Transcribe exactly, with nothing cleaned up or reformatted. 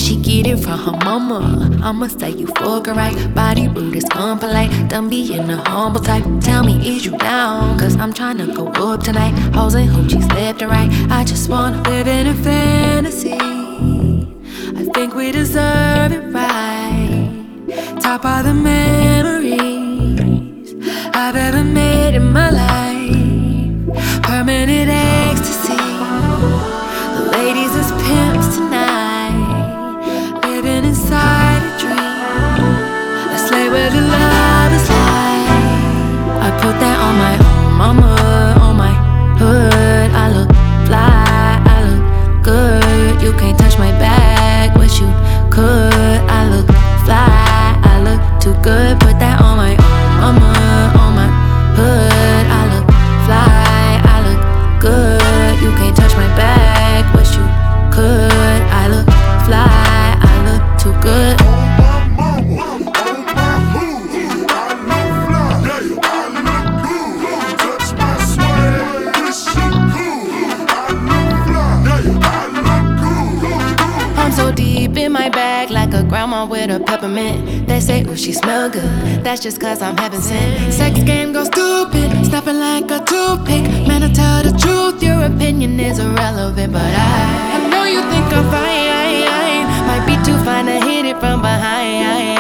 she get it from her mama. I'ma say you fuck her right. Body rude is unpolite. Done being a humble type. Tell me, is you down? Cause I'm tryna go up tonight. Hoes and hoochies left and right. I just wanna live in a fantasy. I think we deserve it right. Top of the memories I've ever made in my life. Permanent ecstasy. The ladies is pimps tonight. Living inside a dream. Let's lay where the love is like. I put that on my own mama, on my hood. I look fly, I look good. You can't touch my bag, but you could. I look fly, I look too good. Put that on my own mama, on my hood. I look fly, I look good. You can't touch my bag, but you could. I look fly, I look too good. So deep in my bag, like a grandma with a peppermint. They say, ooh, she smell good. That's just cause I'm heaven sent. Sex game goes stupid, snapping like a toothpick. Man, I tell the truth, your opinion is irrelevant. But I, I know you think I'm fine. Might be too fine to hit it from behind.